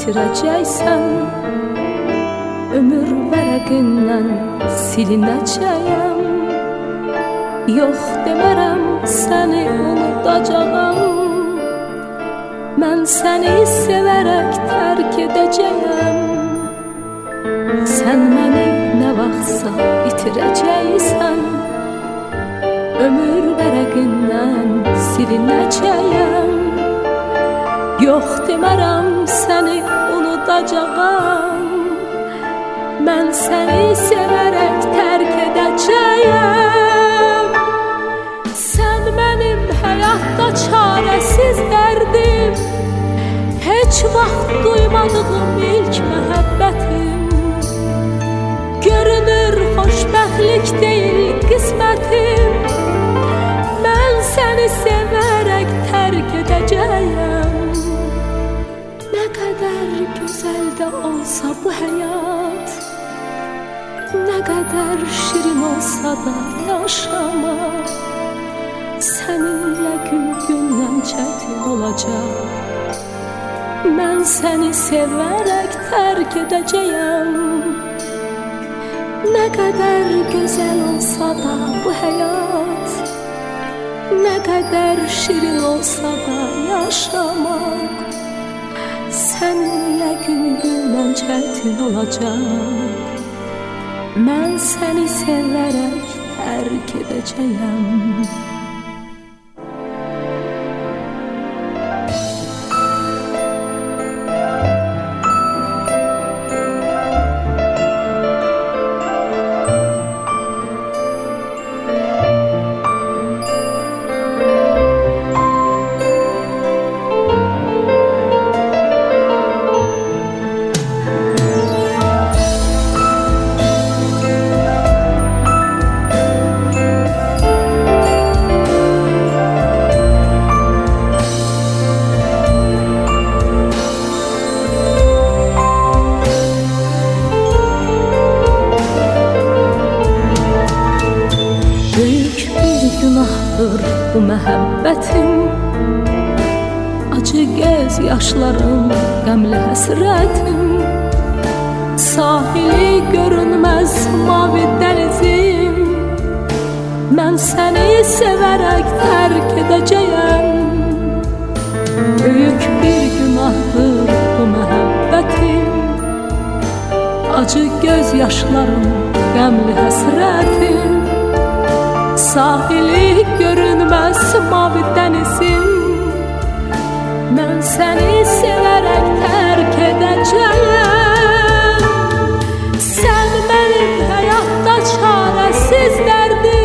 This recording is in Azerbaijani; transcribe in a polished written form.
itirəcəksən. Ömür vərəqindən silinəcəyəm. Yox demərəm, səni unudacağam. Mən səni sevərək tərk edəcəyəm. Sən məni nə vaxtsa itirəcəksən. Ömür vərəqindən silinəcəyəm. Yox demərəm, səni unudacağam. Mən səni sevərək tərk edəcəyəm. Sən mənim həyatda çarəsiz dərdim. Heç vaxt duymadığım ilk məhəbbətim. Görünür xoşbəxtlik deyil qismətim. Mən səni sevərək tərk edəcəyəm. Nə qədər gözəl də olsa bu həyat, nə qədər şirin olsa da yaşamaq, səninlə gün-gündən çətin olacaq. Mən səni sevərək tərk edəcəyəm. Nə qədər gözəl olsa da bu həyat, nə qədər şirin olsa da yaşamaq, səninlə gün-gündən çətin olacaq. Mən səni sevərək tərk edəcəyəm. Bu məhəbbətim, acı göz yaşlarım, qəmli həsrətim. Sahili görünməz mavi dənizim. Mən səni sevərək tərk edəcəyəm. Böyük bir günahdır bu məhəbbətim. Acı göz yaşlarım, qəmli həsrətim. Sahili görünməz